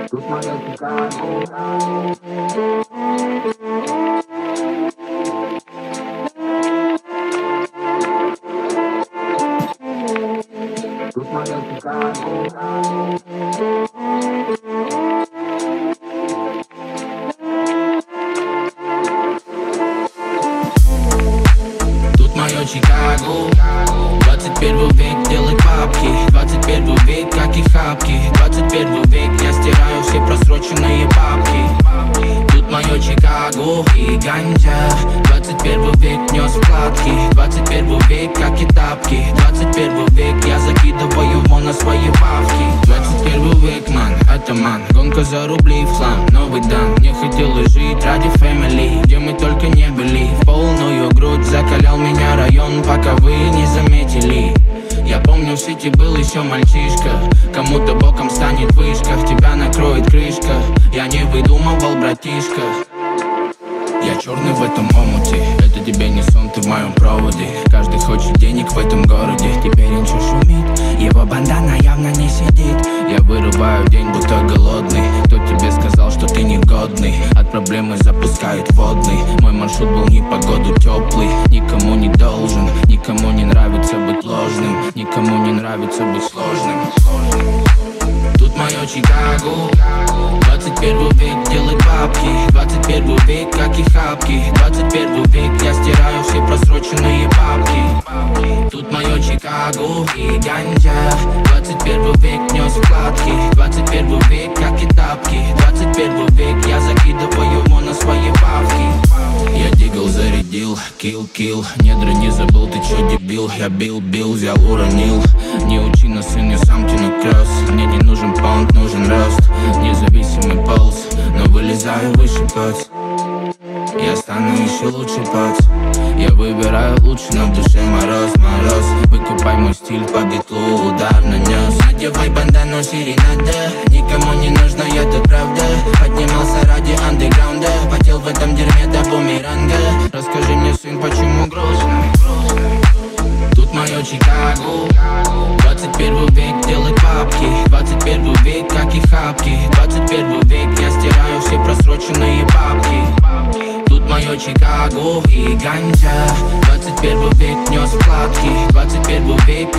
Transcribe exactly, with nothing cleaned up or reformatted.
Тут моя Чикаго. Тут моя Чикаго. Тут мое Чикаго. Двадцать первый век, делай папки. Двадцать первый век, как и хапки. Двадцать первый век, я стираю все просроченные папки. Тут мое Чикаго и ганджа. Двадцать первый век нес вкладки. Двадцать первый век, как и тапки. Двадцать первый век, я закидываю на свои павки. Двадцать первый век, ман, это ман. Гонка за рубли в хлам, новый дан. Не хотел жить ради фэмили, где мы только не были. В полную грудь закалял меня район, пока вы не заметили. Я помню, в сети был еще мальчишка. Кому-то боком станет вышка, тебя накроет крышка. Я не выдумывал, братишка. Я черный в этом омуте, это тебе не сон, ты в моем проводе. Каждый хочет денег в этом городе, теперь Инчо шумит, его бандана явно не сидит. Я вырываю день, будто голодный. Кто тебе сказал, что ты негодный? От проблемы запускают водный. Мой маршрут был не погоду теплый. Никому не должен, никому не нравится быть ложным. Никому не нравится быть сложным. Тут мое Чикаго. Двадцать первый век, делай бабки. Двадцать первый век, как и хапки. Двадцать первый век, я стираю все просроченные папки. Тут мое Чикаго и ганджа. Двадцать первый век нес вкладки. Двадцать первый век, как и тапки. Двадцать первый век, я закидываю на свои павки. Я дигл, зарядил, килл, килл. Недра не забыл, ты чё, дебил? Я бил, бил, взял, уронил. Не учи на сын, я сам тяну кросс. Мне не нужен паунд, нужен рост. Независимый полз, но вылезаю выше, пац. Я стану еще лучше, пац. Я выбираю лучше, но в душе мороз, мороз. Выкупай мой стиль по битлу, удар нанес. Надевай бандану, серенада. Никому не нужно, я тут правда. Поднимался ради андеграунда. Потел в этом дерьме до бумеранга. Расскажи мне, сын, почему грустно? Тут мое Чикаго. Двадцать первый век, делай папки. Двадцать первый век, как и хапки. Двадцать первый век, я стираю все просроченные папки. Тут мое Чикаго и ганджа. Двадцать первый век нес вкладки. Двадцать первый век,